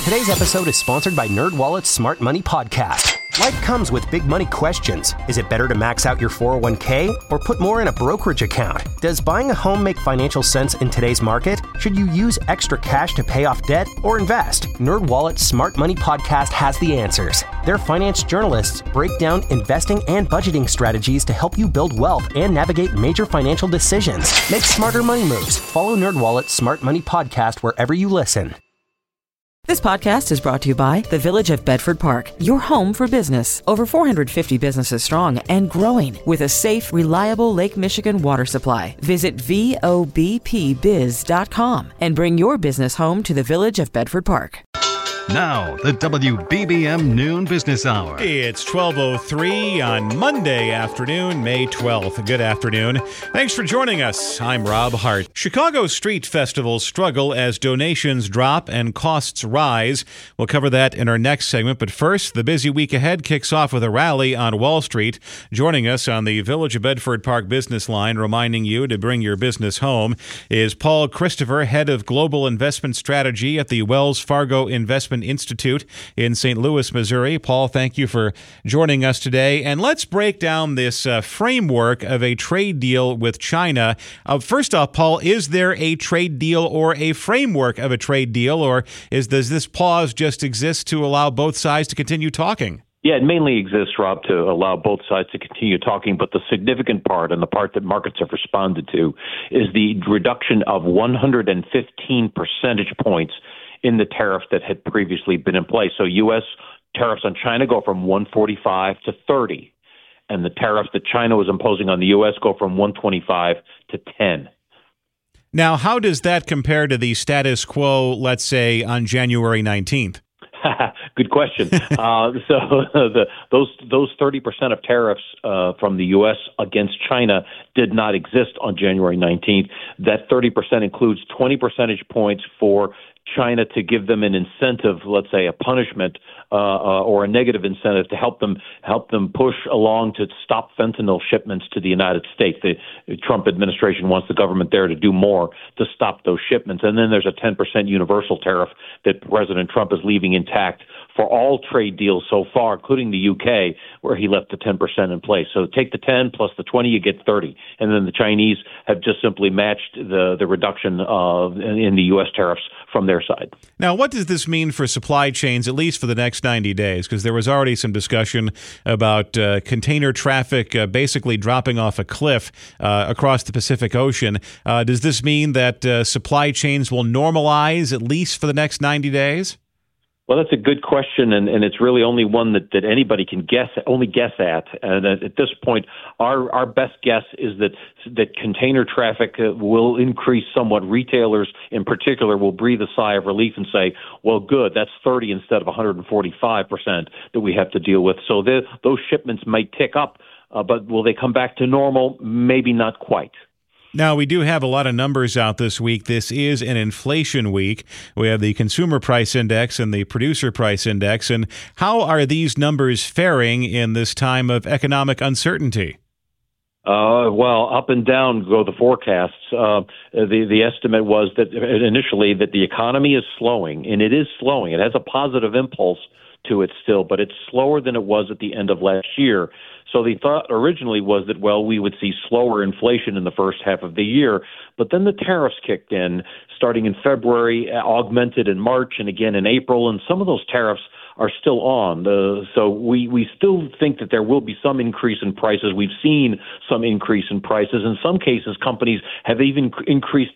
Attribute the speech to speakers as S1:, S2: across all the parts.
S1: Today's episode is sponsored by NerdWallet's Smart Money Podcast. Life comes with big money questions. Is it better to max out your 401k or put more in a brokerage account? Does buying a home make financial sense in today's market? Should you use extra cash to pay off debt or invest? NerdWallet's Smart Money Podcast has the answers. Their finance journalists break down investing and budgeting strategies to help you build wealth and navigate major financial decisions. Make smarter money moves. Follow NerdWallet's Smart Money Podcast wherever you listen.
S2: This podcast is brought to you by the Village of Bedford Park, your home for business. Over 450 businesses strong and growing with a safe, reliable Lake Michigan water supply. Visit VOBPBiz.com and bring your business home to the Village of Bedford Park.
S3: Now, the WBBM Noon Business Hour.
S4: It's 12:03 on Monday afternoon, May 12th. Good afternoon. Thanks for joining us. I'm Rob Hart. Chicago street festivals struggle as donations drop and costs rise. We'll cover that in our next segment. But first, the busy week ahead kicks off with a rally on Wall Street. Joining us on the Village of Bedford Park business line, reminding you to bring your business home, is Paul Christopher, head of global investment strategy at the Wells Fargo Investment Institute in St. Louis, Missouri. Paul, thank you for joining us today. And let's break down this framework of a trade deal with China. First off, Paul, is there a trade deal or a framework of a trade deal, or does this pause just exist to allow both sides to continue talking?
S5: Yeah, it mainly exists, Rob, to allow both sides to continue talking. But the significant part, and the part that markets have responded to, is the reduction of 115 percentage points in the tariff that had previously been in place. So U.S. tariffs on China go from 145 to 30, and the tariffs that China was imposing on the U.S. go from 125 to 10.
S4: Now, how does that compare to the status quo, let's say, on January 19th?
S5: Good question. Those 30% of tariffs from the U.S. against China did not exist on January 19th. That 30% includes 20 percentage points for China to give them an incentive, let's say a punishment or a negative incentive to help them push along to stop fentanyl shipments to the United States. The Trump administration wants the government there to do more to stop those shipments. And then there's a 10% universal tariff that President Trump is leaving intact for all trade deals so far, including the UK, where he left the 10% in place. So take the 10 plus the 20, you get 30. And then the Chinese have just simply matched the reduction in the U.S. tariffs from their side.
S4: Now, what does this mean for supply chains, at least for the next 90 days? Because there was already some discussion about container traffic basically dropping off a cliff across the Pacific Ocean. Does this mean that supply chains will normalize at least for the next 90 days?
S5: Well, that's a good question, and it's really only one that anybody can guess at. And at this point, our best guess is that container traffic will increase somewhat. Retailers, in particular, will breathe a sigh of relief and say, well, good, that's 30 instead of 145% that we have to deal with. So those shipments might tick up, but will they come back to normal? Maybe not quite.
S4: Now, we do have a lot of numbers out this week. This is an inflation week. We have the Consumer Price Index and the Producer Price Index. And how are these numbers faring in this time of economic uncertainty?
S5: Up and down go the forecasts. The estimate was that initially that the economy is slowing, and it is slowing. It has a positive impulse to it still, but it's slower than it was at the end of last year. So the thought originally was that, we would see slower inflation in the first half of the year, but then the tariffs kicked in starting in February, augmented in March, and again in April, and some of those tariffs are still on. So we still think that there will be some increase in prices. We've seen some increase in prices. In some cases, companies have even increased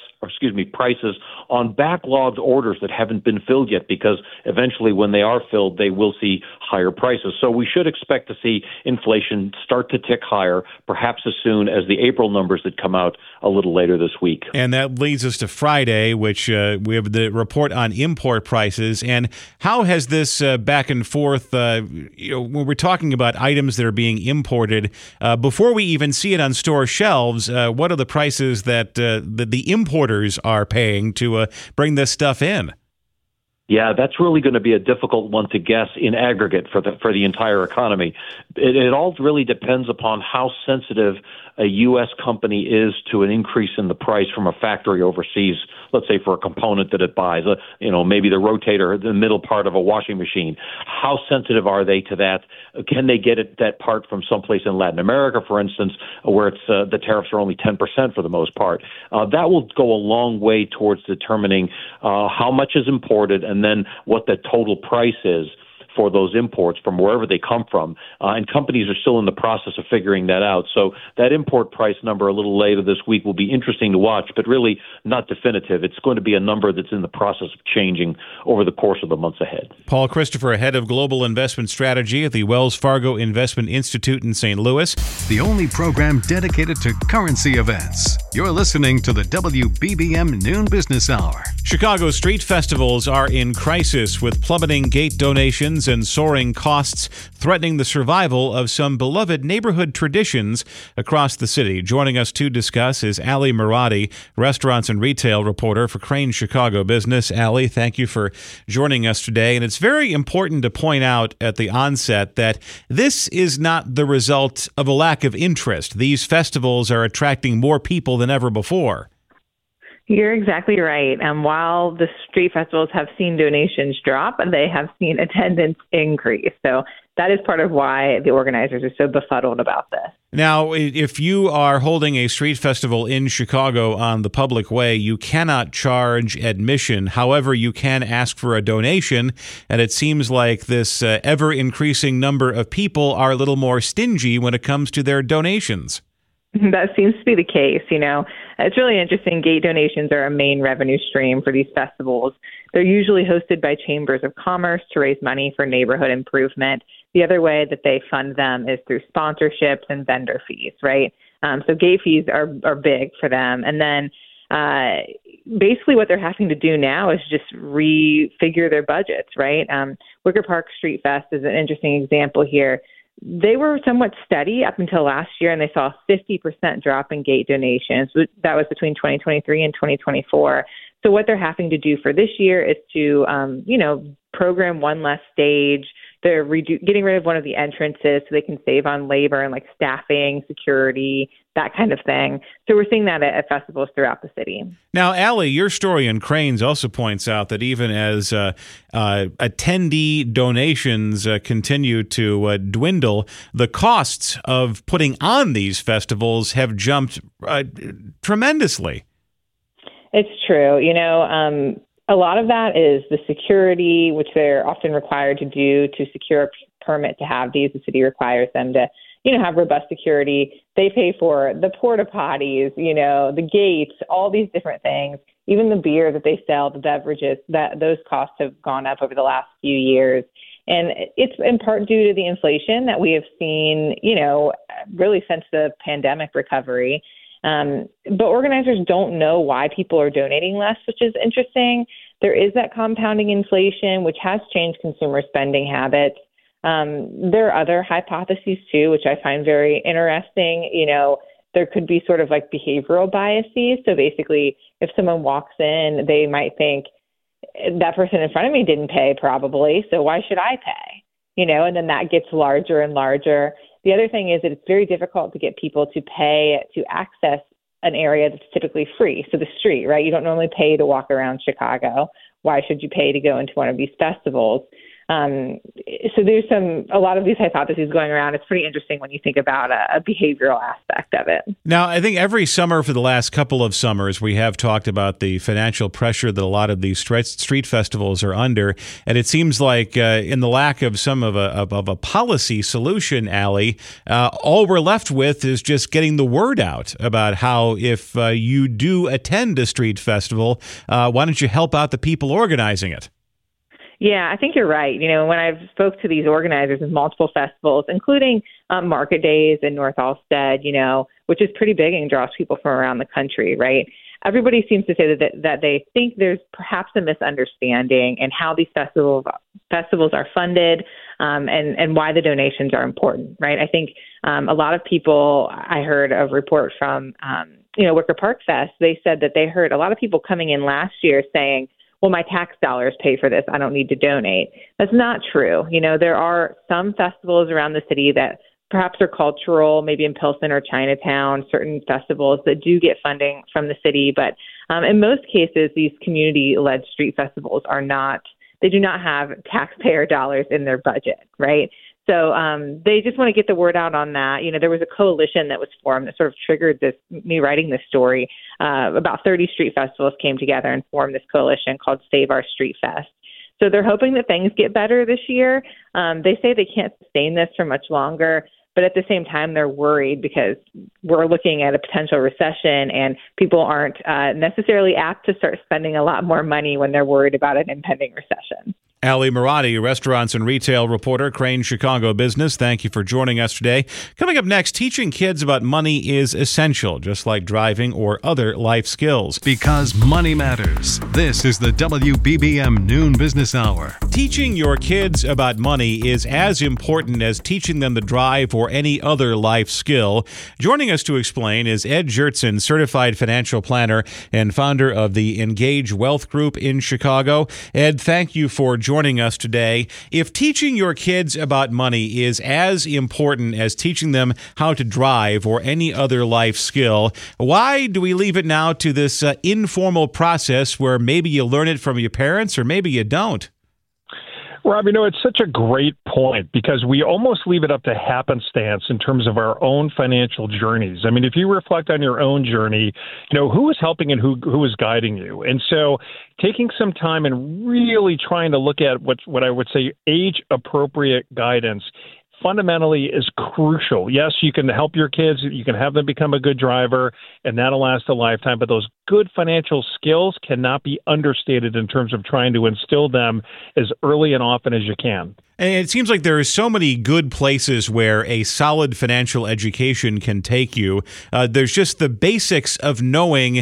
S5: prices on backlogged orders that haven't been filled yet, because eventually when they are filled, they will see higher prices. So we should expect to see inflation start to tick higher, perhaps as soon as the April numbers that come out a little later this week.
S4: And that leads us to Friday, which we have the report on import prices. And how has this back and forth, when we're talking about items that are being imported, before we even see it on store shelves, what are the prices that the importers are paying to bring this stuff in?
S5: Yeah, that's really going to be a difficult one to guess in aggregate for the entire economy. It all really depends upon how sensitive a U.S. company is to an increase in the price from a factory overseas, let's say for a component that it buys, maybe the rotator, the middle part of a washing machine. How sensitive are they to that? Can they get that part from someplace in Latin America, for instance, where it's the tariffs are only 10% for the most part? That will go a long way towards determining how much is imported and then what the total price is for those imports from wherever they come from. And companies are still in the process of figuring that out. So that import price number a little later this week will be interesting to watch, but really not definitive. It's going to be a number that's in the process of changing over the course of the months ahead.
S4: Paul Christopher, head of global investment strategy at the Wells Fargo Investment Institute in St. Louis.
S3: The only program dedicated to currency events. You're listening to the WBBM Noon Business Hour.
S4: Chicago street festivals are in crisis with plummeting gate donations and soaring costs threatening the survival of some beloved neighborhood traditions across the city. Joining us to discuss is Ali Muradi, restaurants and retail reporter for Crain Chicago Business. Ali, thank you for joining us today. And it's very important to point out at the onset that this is not the result of a lack of interest. These festivals are attracting more people than ever before.
S6: You're exactly right. While the street festivals have seen donations drop, they have seen attendance increase. So that is part of why the organizers are so befuddled about this.
S4: Now, if you are holding a street festival in Chicago on the public way, you cannot charge admission. However, you can ask for a donation. And it seems like this ever-increasing number of people are a little more stingy when it comes to their donations.
S6: That seems to be the case. It's really interesting. Gate donations are a main revenue stream for these festivals. They're usually hosted by chambers of commerce to raise money for neighborhood improvement. The other way that they fund them is through sponsorships and vendor fees, right? So gate fees are big for them. And then basically what they're having to do now is just refigure their budgets, right? Wicker Park Street Fest is an interesting example here. They were somewhat steady up until last year, and they saw a 50% drop in gate donations. That was between 2023 and 2024. So what they're having to do for this year is to, program one less stage. They're getting rid of one of the entrances so they can save on labor and like staffing, security, that kind of thing. So we're seeing that at festivals throughout the city.
S4: Now, Ali, your story in Crain's also points out that even as attendee donations continue to dwindle, the costs of putting on these festivals have jumped tremendously. It's
S6: true. A lot of that is the security, which they're often required to do to secure a permit to have these. The city requires them to, have robust security. They pay for the porta potties, the gates, all these different things, even the beer that they sell, the beverages, that those costs have gone up over the last few years. And it's in part due to the inflation that we have seen, really since the pandemic recovery. But organizers don't know why people are donating less, which is interesting. There is that compounding inflation, which has changed consumer spending habits. There are other hypotheses, too, which I find very interesting. There could be sort of like behavioral biases. So basically, if someone walks in, they might think that person in front of me didn't pay probably, so why should I pay? And then that gets larger and larger. The other thing is that it's very difficult to get people to pay to access an area that's typically free. So the street, right? You don't normally pay to walk around Chicago. Why should you pay to go into one of these festivals? So there's a lot of these hypotheses going around. It's pretty interesting when you think about a behavioral aspect of it.
S4: Now, I think every summer for the last couple of summers, we have talked about the financial pressure that a lot of these street festivals are under. And it seems like in the lack of some of a policy solution, Ali, all we're left with is just getting the word out about how if you do attend a street festival, why don't you help out the people organizing it?
S6: Yeah, I think you're right. When I've spoke to these organizers of multiple festivals, including Market Days in North Olmsted, which is pretty big and draws people from around the country, right? Everybody seems to say that they think there's perhaps a misunderstanding in how these festivals are funded and why the donations are important, right? I think a lot of people, I heard a report from, Wicker Park Fest, they said that they heard a lot of people coming in last year saying, well, my tax dollars pay for this. I don't need to donate. That's not true. There are some festivals around the city that perhaps are cultural, maybe in Pilsen or Chinatown, certain festivals that do get funding from the city. But In most cases, these community-led street festivals they do not have taxpayer dollars in their budget, right? So they just want to get the word out on that. There was a coalition that was formed that sort of triggered me writing this story. About 30 street festivals came together and formed this coalition called Save Our Street Fest. So they're hoping that things get better this year. They say they can't sustain this for much longer, but at the same time, they're worried because we're looking at a potential recession and people aren't necessarily apt to start spending a lot more money when they're worried about an impending recession.
S4: Ali Marotti, restaurants and retail reporter, Crain Chicago Business. Thank you for joining us today. Coming up next, teaching kids about money is essential, just like driving or other life skills.
S3: Because money matters. This is the WBBM Noon Business Hour.
S4: Teaching your kids about money is as important as teaching them to drive or any other life skill. Joining us to explain is Ed Jertson, certified financial planner and founder of the Engage Wealth Group in Chicago. Ed, thank you for joining us today. If teaching your kids about money is as important as teaching them how to drive or any other life skill, why do we leave it now to this informal process where maybe you learn it from your parents or maybe you don't?
S7: Rob, it's such a great point because we almost leave it up to happenstance in terms of our own financial journeys. I mean, if you reflect on your own journey, who is helping and who is guiding you? And so taking some time and really trying to look at what I would say age-appropriate guidance fundamentally is crucial. Yes, you can help your kids, you can have them become a good driver, and that'll last a lifetime, but those good financial skills cannot be understated in terms of trying to instill them as early and often as you can.
S4: And it seems like there are so many good places where a solid financial education can take you. There's just the basics of knowing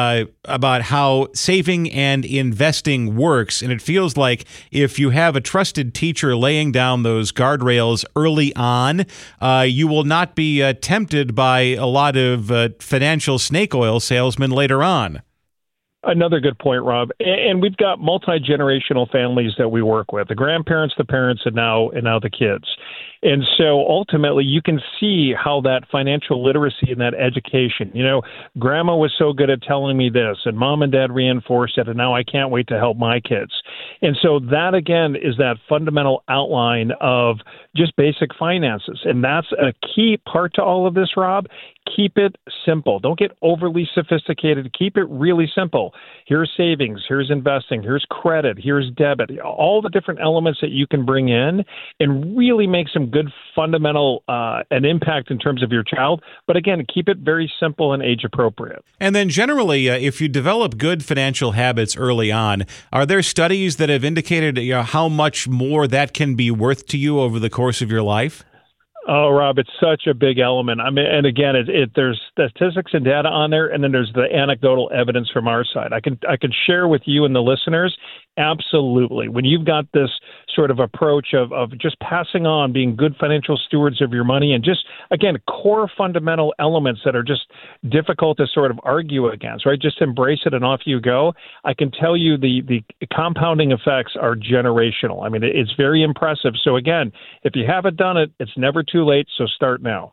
S4: about how saving and investing works. And it feels like if you have a trusted teacher laying down those guardrails early on, you will not be tempted by a lot of financial snake oil salesmen later on.
S7: Another good point, Rob. And we've got multi-generational families that we work with, the grandparents, the parents, and now the kids. And so ultimately you can see how that financial literacy and that education, grandma was so good at telling me this and mom and dad reinforced it. And now I can't wait to help my kids. And so that again is that fundamental outline of just basic finances. And that's a key part to all of this, Rob. Keep it simple. Don't get overly sophisticated. Keep it really simple. Here's savings. Here's investing. Here's credit. Here's debit. All the different elements that you can bring in and really make some good fundamental an impact in terms of your child. But again, keep it very simple and age appropriate.
S4: And then generally, if you develop good financial habits early on, are there studies that have indicated how much more that can be worth to you over the course of your life?
S7: Oh, Rob, it's such a big element. I mean, and again, there's statistics and data on there, and then there's the anecdotal evidence from our side. I can share with you and the listeners. Absolutely. When you've got this sort of approach of just passing on, being good financial stewards of your money, and just, again, core fundamental elements that are just difficult to sort of argue against, right? Just embrace it and off you go. I can tell you the compounding effects are generational. I mean, it's very impressive. So again, if you haven't done it, it's never too late, so start now.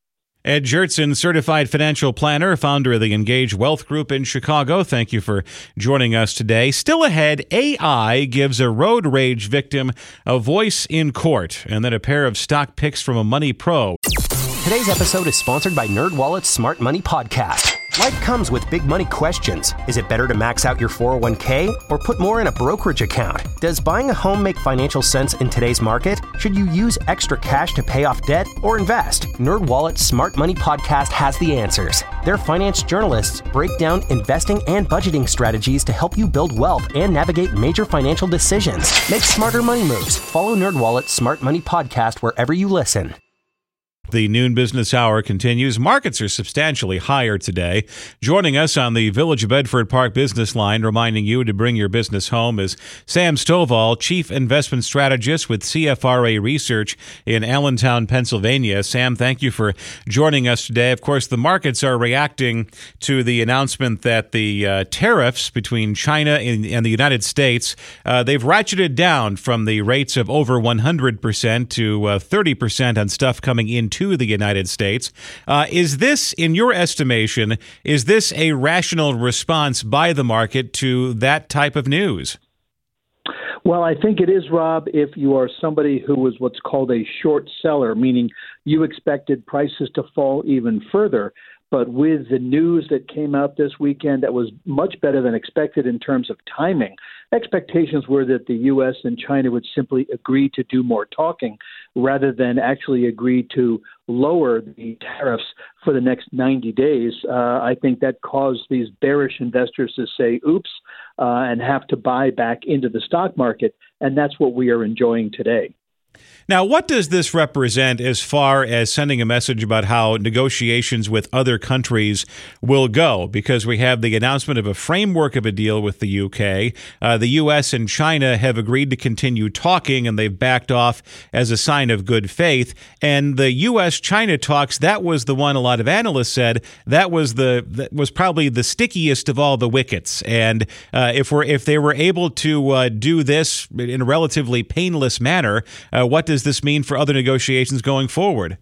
S4: Ed Jertson, certified financial planner, founder of the Engage Wealth Group in Chicago. Thank you for joining us today. Still ahead, AI gives a road rage victim a voice in court, and then a pair of stock picks from a money pro.
S1: Today's episode is sponsored by NerdWallet's Smart Money Podcast. Life comes with big money questions. Is it better to max out your 401k or put more in a brokerage account? Does buying a home make financial sense in today's market? Should you use extra cash to pay off debt or invest? NerdWallet's Smart Money Podcast has the answers. Their finance journalists break down investing and budgeting strategies to help you build wealth and navigate major financial decisions. Make smarter money moves. Follow NerdWallet's Smart Money Podcast wherever you listen.
S4: The Noon Business Hour continues. Markets are substantially higher today. Joining us on the Village of Bedford Park business line, reminding you to bring your business home, is Sam Stovall, Chief Investment Strategist with CFRA Research in Allentown, Pennsylvania. Sam, thank you for joining us today. Of course, the markets are reacting to the announcement that the tariffs between China and the United States, they've ratcheted down from the rates of over 100% to 30% on stuff coming into to the United States. Is this, in your estimation, is this a rational response by the market to that type of news?
S8: Well, I think it is, Rob, if you are somebody who was what's called a short seller, meaning you expected prices to fall even further. But with the news that came out this weekend that was much better than expected in terms of timing, expectations were that the U.S. and China would simply agree to do more talking rather than actually agree to lower the tariffs for the next 90 days. I think that caused these bearish investors to say, oops, and have to buy back into the stock market. And that's what we are enjoying today.
S4: Now, what does this represent as far as sending a message about how negotiations with other countries will go? Because we have the announcement of a framework of a deal with the UK. The U.S. and China have agreed to continue talking, and they've backed off as a sign of good faith. And the U.S.-China talks, that was the one a lot of analysts said that was probably the stickiest of all the wickets. And if they were able to do this in a relatively painless manner, what does this mean for other negotiations going forward?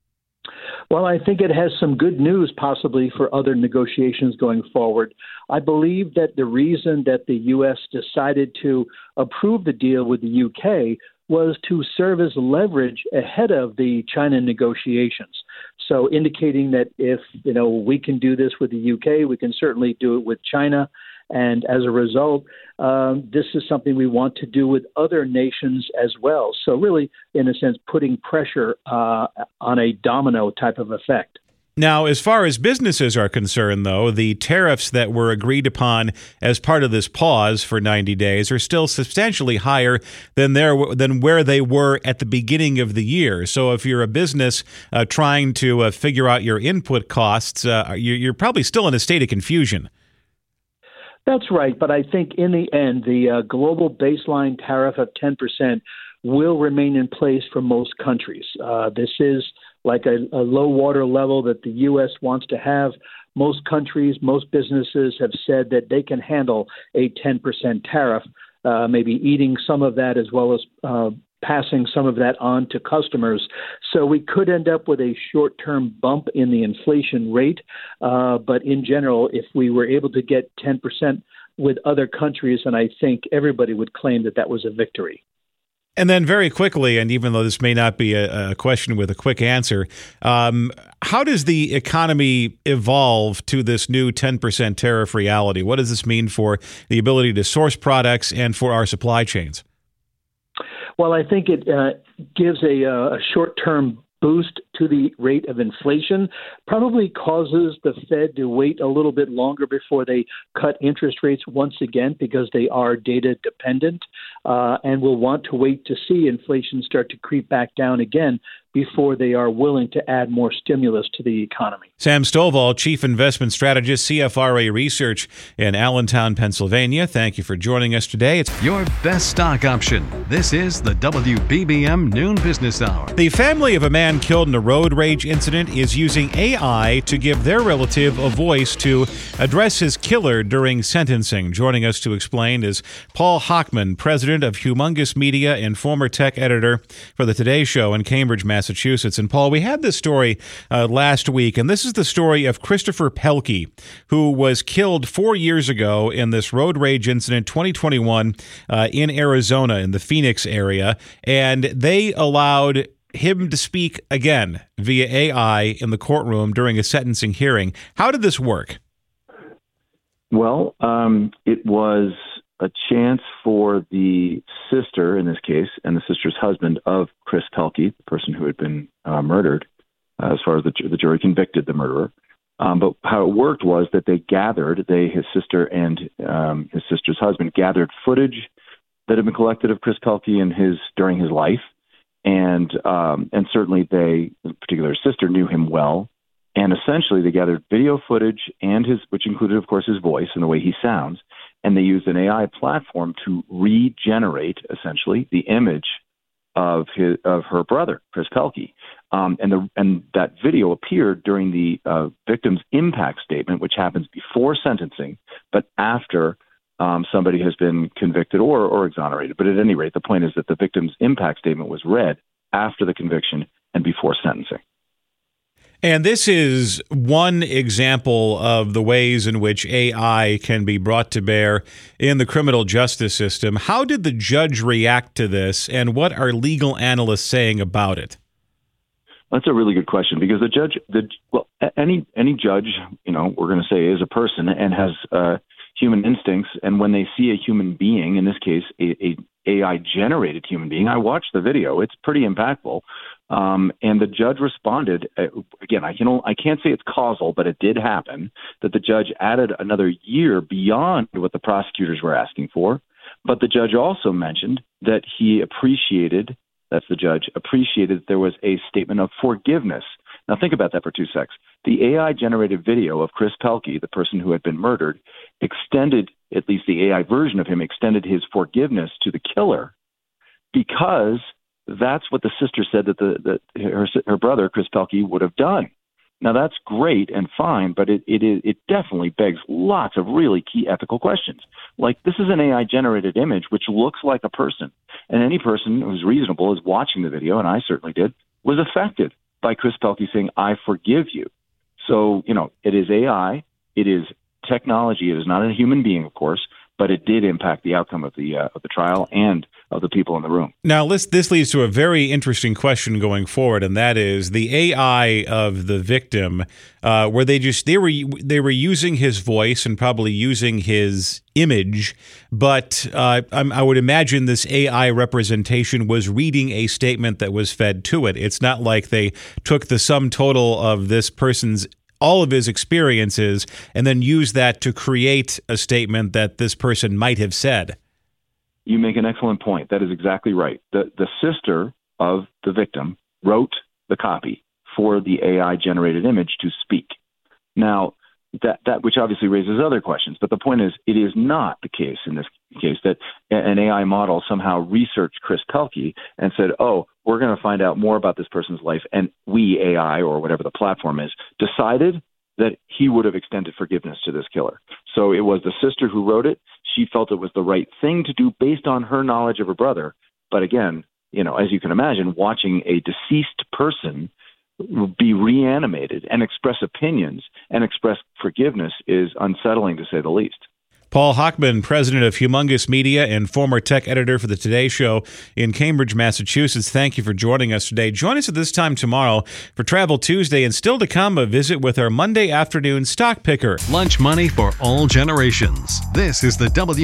S8: Well, I think it has some good news possibly for other negotiations going forward. I believe that the reason that the U.S. decided to approve the deal with the UK was to serve as leverage ahead of the China negotiations. So indicating that if, we can do this with the UK, we can certainly do it with China. And as a result, this is something we want to do with other nations as well. So really, in a sense, putting pressure on a domino type of effect.
S4: Now, as far as businesses are concerned, though, the tariffs that were agreed upon as part of this pause for 90 days are still substantially higher than where they were at the beginning of the year. So if you're a business trying to figure out your input costs, you're probably still in a state of confusion.
S8: That's right. But I think in the end, the global baseline tariff of 10% will remain in place for most countries. This is like a low water level that the U.S. wants to have. Most countries, most businesses have said that they can handle a 10% tariff, maybe eating some of that as well as passing some of that on to customers. So we could end up with a short-term bump in the inflation rate. But in general, if we were able to get 10% with other countries, and I think everybody would claim that that was a victory.
S4: And then very quickly, and even though this may not be a question with a quick answer, how does the economy evolve to this new 10% tariff reality? What does this mean for the ability to source products and for our supply chains?
S8: Well, I think it gives a short-term boost to the rate of inflation, probably causes the Fed to wait a little bit longer before they cut interest rates once again because they are data dependent and will want to wait to see inflation start to creep back down again before they are willing to add more stimulus to the economy.
S4: Sam Stovall, Chief Investment Strategist, CFRA Research in Allentown, Pennsylvania. Thank you for joining us today. It's
S3: your best stock option. This is the WBBM Noon Business Hour.
S4: The family of a man killed in a road rage incident is using AI to give their relative a voice to address his killer during sentencing. Joining us to explain is Paul Hochman, president of Humongous Media and former tech editor for the Today Show in Cambridge, Massachusetts. And Paul, we had this story last week, and this is the story of Christopher Pelkey, who was killed 4 years ago in this road rage incident, 2021, in Arizona, in the Phoenix area. And they allowed him to speak again via AI in the courtroom during a sentencing hearing. How did this work?
S9: Well, it was a chance for the sister, in this case, and the sister's husband of Chris Pelkey, the person who had been murdered, as far as the jury convicted the murderer. But how it worked was that they gathered, his sister and his sister's husband gathered footage that had been collected of Chris Pelkey during his life. And certainly they, in particular his sister, knew him well. And essentially they gathered video footage which included, of course, his voice and the way he sounds. And they used an AI platform to regenerate, essentially, the image of her brother, Chris Pelkey. And that video appeared during the victim's impact statement, which happens before sentencing, but after somebody has been convicted or exonerated. But at any rate, the point is that the victim's impact statement was read after the conviction and before sentencing.
S4: And this is one example of the ways in which AI can be brought to bear in the criminal justice system. How did the judge react to this, and what are legal analysts saying about it?
S9: That's a really good question, because any judge, we're going to say is a person and has human instincts. And when they see a human being, in this case, a AI-generated human being, I watched the video. It's pretty impactful. And the judge responded, again, I can't say it's causal, but it did happen, that the judge added another year beyond what the prosecutors were asking for. But the judge also mentioned that he appreciated that there was a statement of forgiveness. Now think about that for 2 seconds. The AI-generated video of Chris Pelkey, the person who had been murdered, extended, at least the AI version of him, extended his forgiveness to the killer, because that's what the sister said that her brother, Chris Pelkey, would have done. Now, that's great and fine, but it definitely begs lots of really key ethical questions. Like, this is an AI-generated image which looks like a person, and any person who's reasonable is watching the video, and I certainly did, was affected by Chris Pelkey saying, "I forgive you." So, it is AI, it is technology, it is not a human being, of course, but it did impact the outcome of the trial and of the people in the room.
S4: Now, this leads to a very interesting question going forward, and that is the AI of the victim. Where they were using his voice and probably using his image, but I would imagine this AI representation was reading a statement that was fed to it. It's not like they took the sum total of this person's all of his experiences and then use that to create a statement that this person might have said.
S9: You make an excellent point. That is exactly right. The sister of the victim wrote the copy for the AI-generated image to speak. Now, that which obviously raises other questions, but the point is, it is not the case in this case that an AI model somehow researched Chris Pelkey and said, "Oh, we're going to find out more about this person's life," and we, AI or whatever the platform is, decided that he would have extended forgiveness to this killer. So it was the sister who wrote it. She felt it was the right thing to do based on her knowledge of her brother. But again, as you can imagine, watching a deceased person be reanimated and express opinions and express forgiveness is unsettling, to say the least.
S4: Paul Hochman, president of Humongous Media and former tech editor for the Today Show in Cambridge, Massachusetts. Thank you for joining us today. Join us at this time tomorrow for Travel Tuesday, and still to come, a visit with our Monday afternoon stock picker.
S3: Lunch money for all generations. This is the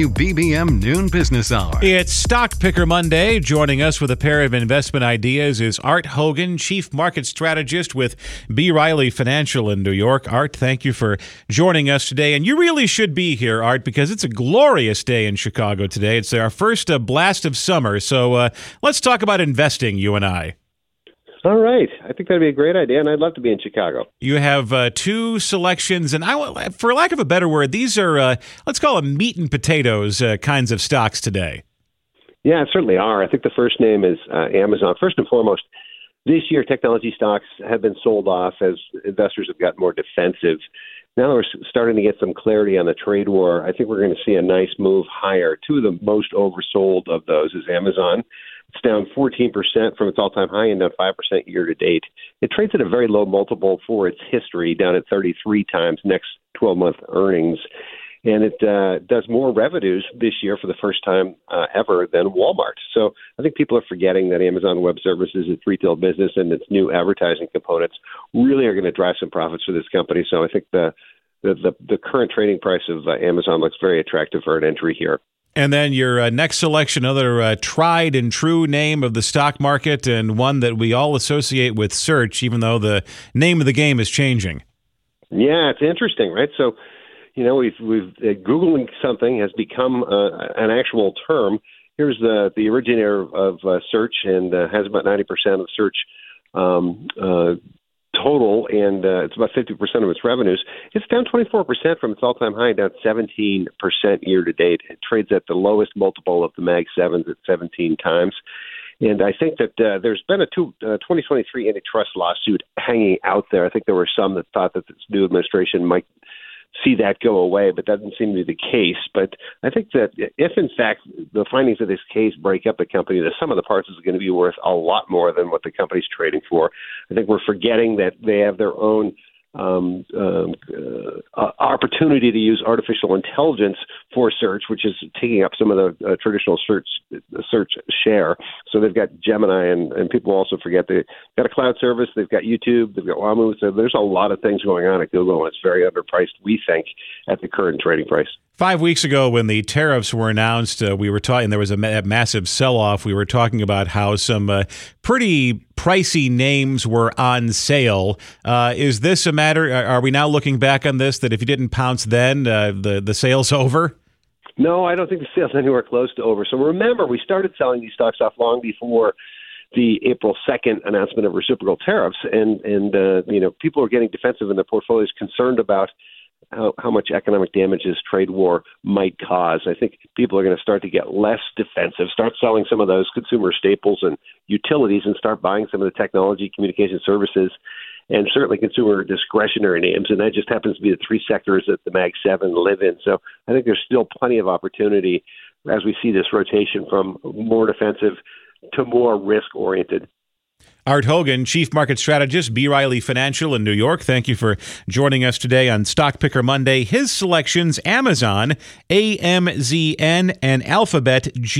S3: WBBM Noon Business Hour.
S4: It's Stock Picker Monday. Joining us with a pair of investment ideas is Art Hogan, Chief Market Strategist with B. Riley Financial in New York. Art, thank you for joining us today. And you really should be here, Art, because it's a glorious day in Chicago today. It's our first blast of summer. So let's talk about investing, you and I.
S10: All right. I think that'd be a great idea, and I'd love to be in Chicago.
S4: You have two selections, and for lack of a better word, these are, let's call them meat and potatoes kinds of stocks today.
S10: Yeah, it certainly are. I think the first name is Amazon. First and foremost, this year technology stocks have been sold off as investors have gotten more defensive. Now that we're starting to get some clarity on the trade war, I think we're going to see a nice move higher. Two of the most oversold of those is Amazon. It's down 14% from its all-time high and down 5% year-to-date. It trades at a very low multiple for its history, down at 33 times next 12-month earnings. And it does more revenues this year for the first time ever than Walmart. So I think people are forgetting that Amazon Web Services, its retail business, and its new advertising components really are going to drive some profits for this company. So I think the current trading price of Amazon looks very attractive for an entry here.
S4: And then your next selection, another tried and true name of the stock market, and one that we all associate with search, even though the name of the game is changing.
S10: Yeah, it's interesting, right? So, we've Googling something has become an actual term. Here's the originator of search, and has about 90% of search total, and it's about 50% of its revenues. It's down 24% from its all-time high, down 17% year-to-date. It trades at the lowest multiple of the Mag 7s at 17 times. And I think that there's been a 2023 antitrust lawsuit hanging out there. I think there were some that thought that this new administration might see that go away, but that doesn't seem to be the case. But I think that if, in fact, the findings of this case break up the company, the sum of the parts is going to be worth a lot more than what the company's trading for. I think we're forgetting that they have their own opportunity to use artificial intelligence for search, which is taking up some of the traditional search share. So they've got Gemini, and people also forget they've got a cloud service, they've got YouTube, they've got Wamu. So there's a lot of things going on at Google, and it's very underpriced, we think, at the current trading price.
S4: 5 weeks ago, when the tariffs were announced, we were talking. There was a massive sell-off. We were talking about how some pretty pricey names were on sale. Is this a matter? Are we now looking back on this that if you didn't pounce then, the sale's over?
S10: No, I don't think the sale's anywhere close to over. So remember, we started selling these stocks off long before the April 2nd announcement of reciprocal tariffs, and people are getting defensive in their portfolios, concerned about how much economic damage this trade war might cause. I think people are going to start to get less defensive, start selling some of those consumer staples and utilities, and start buying some of the technology, communication services, and certainly consumer discretionary names. And that just happens to be the three sectors that the Mag 7 live in. So I think there's still plenty of opportunity as we see this rotation from more defensive to more risk-oriented.
S4: Art Hogan, Chief Market Strategist, B. Riley Financial in New York. Thank you for joining us today on Stock Picker Monday. His selections: Amazon, AMZN, and Alphabet,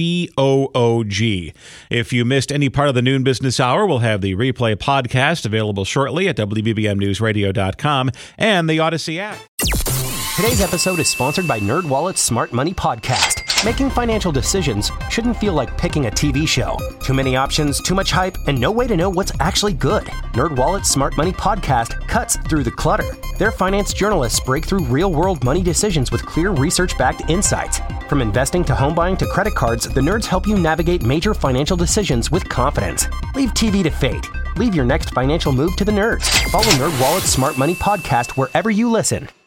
S4: GOOG. If you missed any part of the Noon Business Hour, we'll have the replay podcast available shortly at WBBMNewsRadio.com and the Odyssey app.
S1: Today's episode is sponsored by NerdWallet's Smart Money Podcast. Making financial decisions shouldn't feel like picking a TV show. Too many options, too much hype, and no way to know what's actually good. NerdWallet's Smart Money Podcast cuts through the clutter. Their finance journalists break through real-world money decisions with clear research-backed insights. From investing to home buying to credit cards, the nerds help you navigate major financial decisions with confidence. Leave TV to fate. Leave your next financial move to the nerds. Follow NerdWallet's Smart Money Podcast wherever you listen.